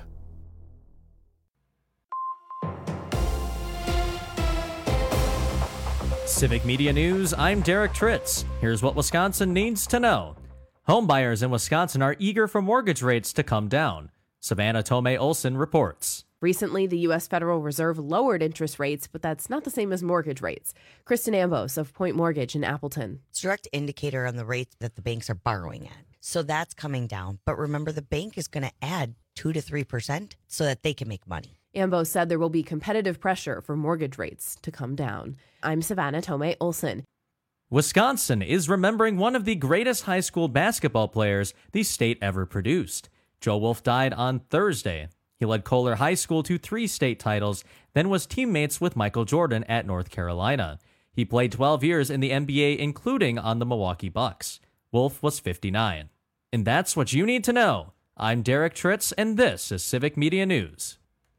Civic Media News, I'm Derek Tritz. Here's what Wisconsin needs to know. Homebuyers in Wisconsin are eager for mortgage rates to come down. Savannah Tomei Olson reports. Recently, the U.S. Federal Reserve lowered interest rates, but that's not the same as mortgage rates. Kristen Ambos of Point Mortgage in Appleton. It's a direct indicator on the rates that the banks are borrowing at. So that's coming down. But remember, the bank is going to add 2 to 3% so that they can make money. Ambos said there will be competitive pressure for mortgage rates to come down. I'm Savannah Tomei Olson. Wisconsin is remembering one of the greatest high school basketball players the state ever produced. Joe Wolf died on Thursday. He led Kohler High School to 3 state titles, then was teammates with Michael Jordan at North Carolina. He played 12 years in the NBA, including on the Milwaukee Bucks. Wolf was 59. And that's what you need to know. I'm Derek Tritz, and this is Civic Media News.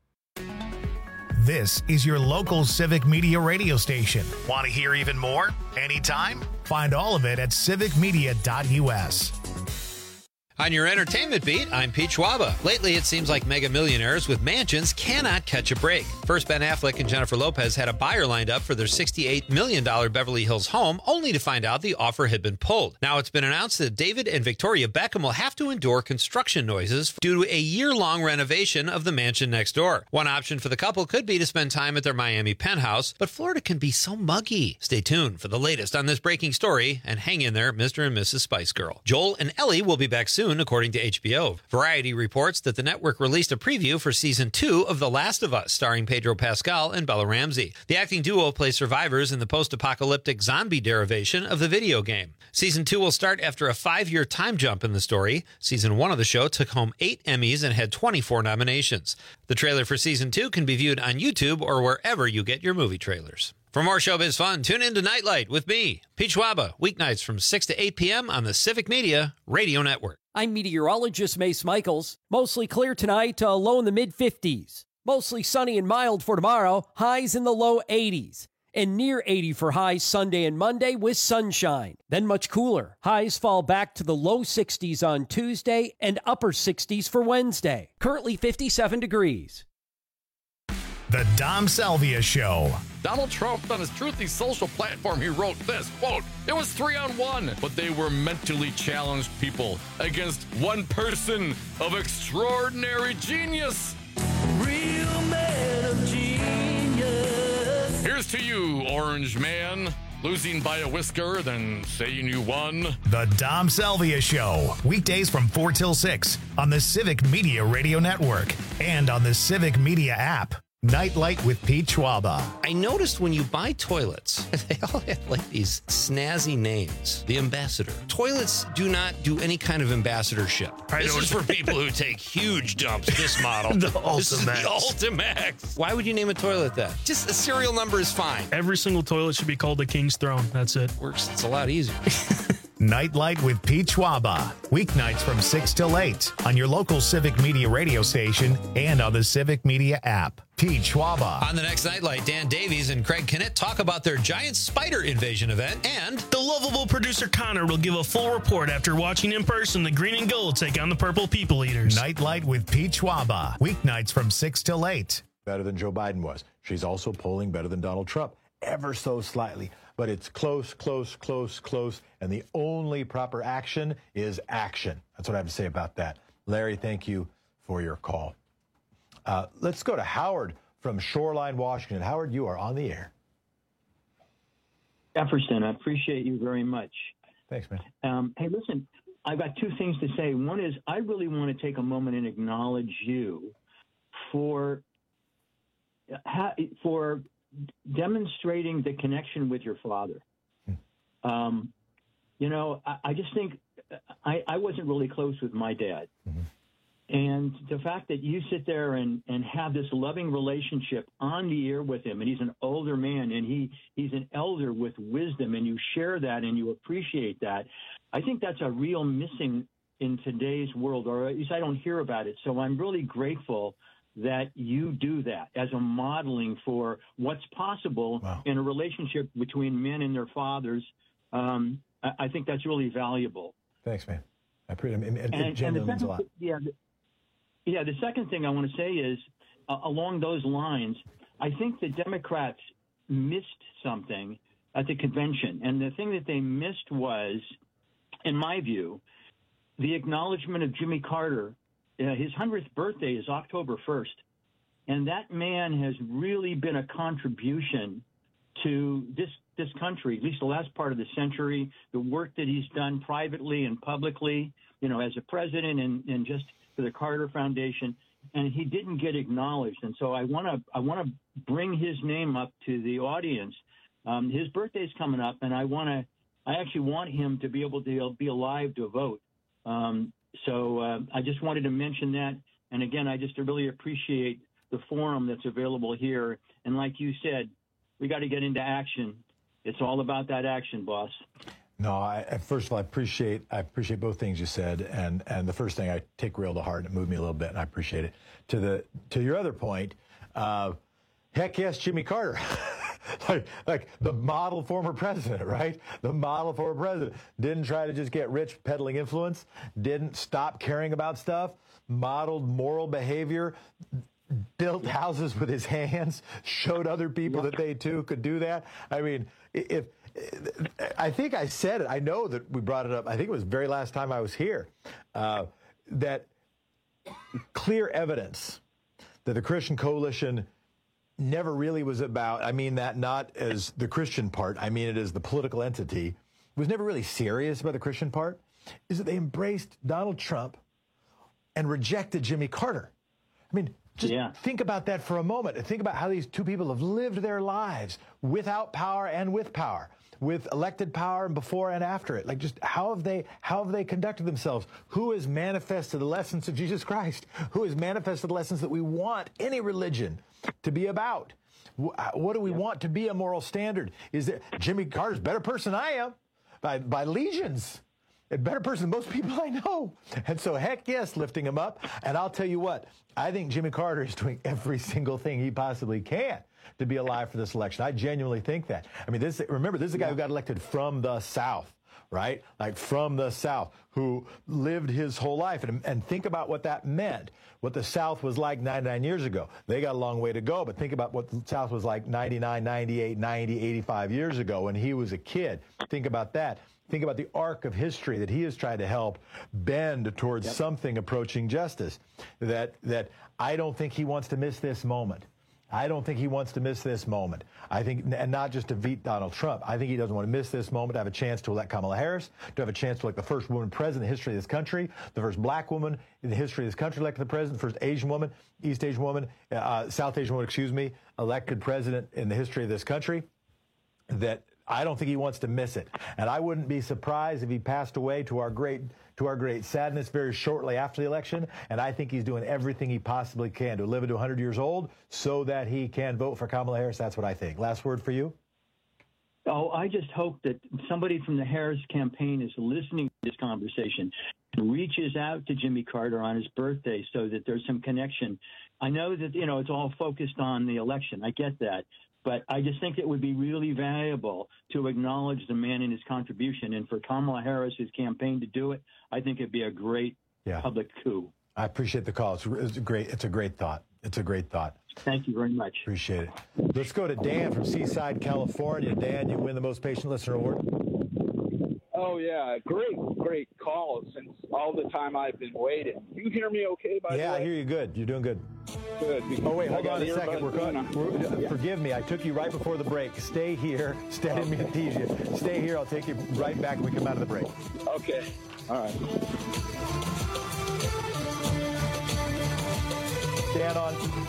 This is your local Civic Media radio station. Want to hear even more? Anytime? Find all of it at civicmedia.us. On your entertainment beat, I'm Pete Schwaba. Lately, it seems like mega millionaires with mansions cannot catch a break. First, Ben Affleck and Jennifer Lopez had a buyer lined up for their $68 million Beverly Hills home, only to find out the offer had been pulled. Now it's been announced that David and Victoria Beckham will have to endure construction noises due to a year-long renovation of the mansion next door. One option for the couple could be to spend time at their Miami penthouse, but Florida can be so muggy. Stay tuned for the latest on this breaking story, and hang in there, Mr. and Mrs. Spice Girl. Joel and Ellie will be back soon, according to HBO. Variety reports that the network released a preview for Season 2 of The Last of Us, starring Pedro Pascal and Bella Ramsey. The acting duo play survivors in the post-apocalyptic zombie derivation of the video game. Season 2 will start after a 5-year time jump in the story. Season 1 of the show took home 8 Emmys and had 24 nominations. The trailer for Season 2 can be viewed on YouTube or wherever you get your movie trailers. For more showbiz fun, tune in to Nightlight with me, Pete Schwaba, weeknights from 6 to 8 p.m. on the Civic Media Radio Network. I'm meteorologist Mace Michaels. Mostly clear tonight, low in the mid-50s. Mostly sunny and mild for tomorrow, highs in the low 80s. And near 80 for highs Sunday and Monday with sunshine. Then much cooler. Highs fall back to the low 60s on Tuesday and upper 60s for Wednesday. Currently 57 degrees. The Dom Salvia Show. Donald Trump, on his Truthy social platform, he wrote this, quote, "It was 3-on-1, but they were mentally challenged people against one person of extraordinary genius." Real man of genius. Here's to you, Orange Man. Losing by a whisker, then saying you won. The Dom Salvia Show. Weekdays from 4 till 6 on the Civic Media Radio Network and on the Civic Media app. Nightlight with Pete Schwaba. I noticed when you buy toilets, they all have like these snazzy names. The Ambassador. Toilets do not do any kind of ambassadorship. This is for people who take huge dumps, this model. The This is the Ultimax. Ultimax. Why would you name a toilet that? Just the serial number is fine. Every single toilet should be called the King's Throne. That's it. Works. It's a lot easier. Nightlight with Pete Schwaba. Weeknights from 6 till 8 on your local Civic Media radio station and on the Civic Media app. Pete Schwaba. On the next Nightlight, Dan Davies and Craig Kinnett talk about their giant spider invasion event, and the lovable producer Connor will give a full report after watching in person the Green and Gold take on the Purple People Eaters. Nightlight with Pete Schwaba. Weeknights from 6 till 8. Better than Joe Biden was. She's also polling better than Donald Trump, ever so slightly. But it's close, close, close, close. And the only proper action is action. That's what I have to say about that. Larry, thank you for your call. Let's go to Howard from Shoreline, Washington. Howard, you are on the air. Jefferson, I appreciate you very much. Thanks, man. Hey, listen, I've got two things to say. One is I really want to take a moment and acknowledge you for demonstrating the connection with your father. You know, I just think I wasn't really close with my dad. And the fact that you sit there and have this loving relationship on the air with him, and he's an older man, and he's an elder with wisdom, and you share that and you appreciate that, I think that's a real missing in today's world, or at least I don't hear about it. So I'm really grateful that you do that as a modeling for what's possible in a relationship between men and their fathers. I think that's really valuable. Thanks, man. I appreciate it. It genuinely means a lot. Yeah, the second thing I want to say is, along those lines, I think the Democrats missed something at the convention. And the thing that they missed was, in my view, the acknowledgement of Jimmy Carter. His 100th birthday is October 1st. And that man has really been a contribution to this country, at least the last part of the century, the work that he's done privately and publicly, you know, as a president and just for the Carter Foundation. And he didn't get acknowledged. And so I want to bring his name up to the audience. His birthday's coming up, and I actually want him to be able to be alive to vote. So I just wanted to mention that. And again, I just really appreciate the forum that's available here. And like you said, we got to get into action. It's all about that action, boss. No, first of all, I appreciate both things you said. And the first thing I take real to heart, and it moved me a little bit, and I appreciate it. To your other point, heck yes, Jimmy Carter. like the model former president, right? The model former president didn't try to just get rich peddling influence, didn't stop caring about stuff, modeled moral behavior, built houses with his hands, showed other people that they too could do that. I mean, I think I said it. I know that we brought it up. I think it was the very last time I was here, that clear evidence that the Christian Coalition never really was about, I mean that not as the Christian part, I mean it as the political entity, was never really serious about the Christian part, is that they embraced Donald Trump and rejected Jimmy Carter. I mean, just think about that for a moment. And think about how these two people have lived their lives without power and with power, with elected power and before and after it. Like, just how have they conducted themselves? Who has manifested the lessons of Jesus Christ? Who has manifested the lessons that we want any religion to be about? What do we want to be a moral standard? Is that Jimmy Carter's a better person than I am by legions? A better person than most people I know. And so, heck yes, lifting him up. And I'll tell you what, I think Jimmy Carter is doing every single thing he possibly can to be alive for this election. I genuinely think that. I mean, remember, this is a guy who got elected from the South, right? Like from the South, who lived his whole life. And think about what that meant, what the South was like 99 years ago. They got a long way to go, but think about what the South was like 99, 98, 90, 85 years ago when he was a kid. Think about that. Think about the arc of history that he has tried to help bend towards something approaching justice. That I don't think he wants to miss this moment. I don't think he wants to miss this moment. I think, and not just to beat Donald Trump, I think he doesn't want to miss this moment to have a chance to elect Kamala Harris, to have a chance to elect the first woman president in the history of this country, the first black woman in the history of this country elected the president, the first Asian woman, East Asian woman, South Asian woman, elected president in the history of this country. That I don't think he wants to miss it. And I wouldn't be surprised if he passed away to our great sadness very shortly after the election. And I think he's doing everything he possibly can to live to 100 years old so that he can vote for Kamala Harris. That's what I think. Last word for you? Oh, I just hope that somebody from the Harris campaign is listening to this conversation and reaches out to Jimmy Carter on his birthday so that there's some connection. I know that, it's all focused on the election. I get that. But I just think it would be really valuable to acknowledge the man and his contribution. And for Kamala Harris's campaign to do it, I think it'd be a great public coup. I appreciate the call. It's great. It's a great thought. It's a great thought. Thank you very much. Appreciate it. Let's go to Dan from Seaside, California. Dan, you win the Most Patient Listener Award. Oh, yeah. Great call since all the time I've been waiting. You hear me okay, by the way? Yeah, I hear you good. You're doing good. Good. Oh, wait, hold on a second. Forgive me. I took you right before the break. Stay here. I didn't mean to tease you. Stay here. I'll take you right back when we come out of the break. Okay. All right. Dan on.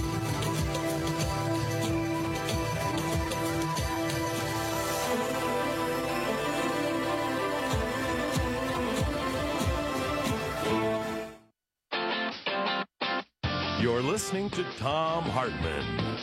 You're listening to Thom Hartmann.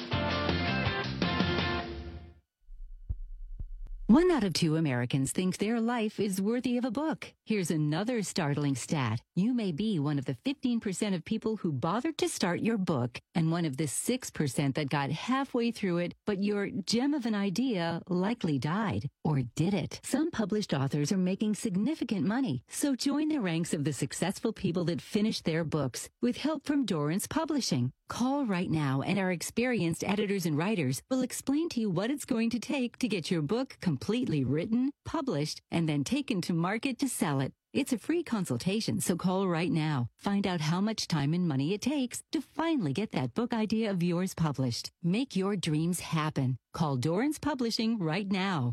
1 out of 2 Americans think their life is worthy of a book. Here's another startling stat. You may be one of the 15% of people who bothered to start your book and one of the 6% that got halfway through it, but your gem of an idea likely died. Or did it? Some published authors are making significant money, so join the ranks of the successful people that finished their books with help from Dorrance Publishing. Call right now and our experienced editors and writers will explain to you what it's going to take to get your book completely written, published, and then taken to market to sell it. It's a free consultation, so call right now. Find out how much time and money it takes to finally get that book idea of yours published. Make your dreams happen. Call Dorrance Publishing right now.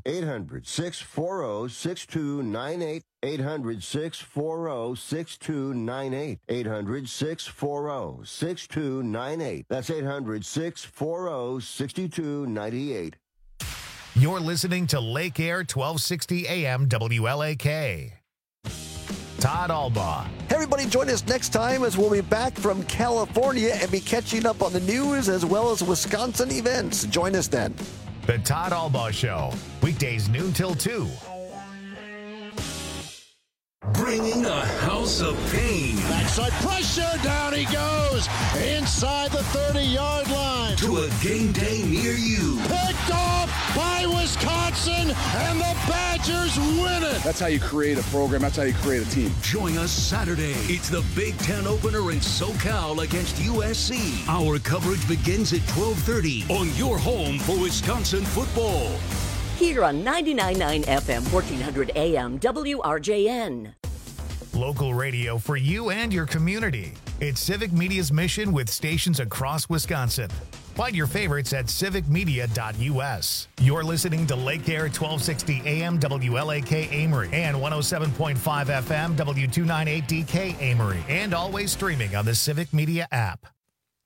800-640-6298. 800-640-6298. 800-640-6298. That's 800-640-6298. You're listening to Lake Air 1260 AM WLAK. Todd Albaugh. Hey, everybody, join us next time as we'll be back from California and be catching up on the news as well as Wisconsin events. Join us then. The Todd Albaugh Show, weekdays noon till 2. Bring bringing a house of pain. Backside pressure, down he goes, inside the 30-yard line. To a game day near you. Picked off by Wisconsin, and the Badgers win it. That's how you create a program. That's how you create a team. Join us Saturday. It's the Big Ten opener in SoCal against USC. Our coverage begins at 12:30 on your home for Wisconsin football. Here on 99.9 FM, 1400 AM, WRJN. Local radio for you and your community. It's Civic Media's mission with stations across Wisconsin. Find your favorites at civicmedia.us. You're listening to Lake Air 1260 AM WLAK Amory and 107.5 FM W298DK Amory, and always streaming on the Civic Media app.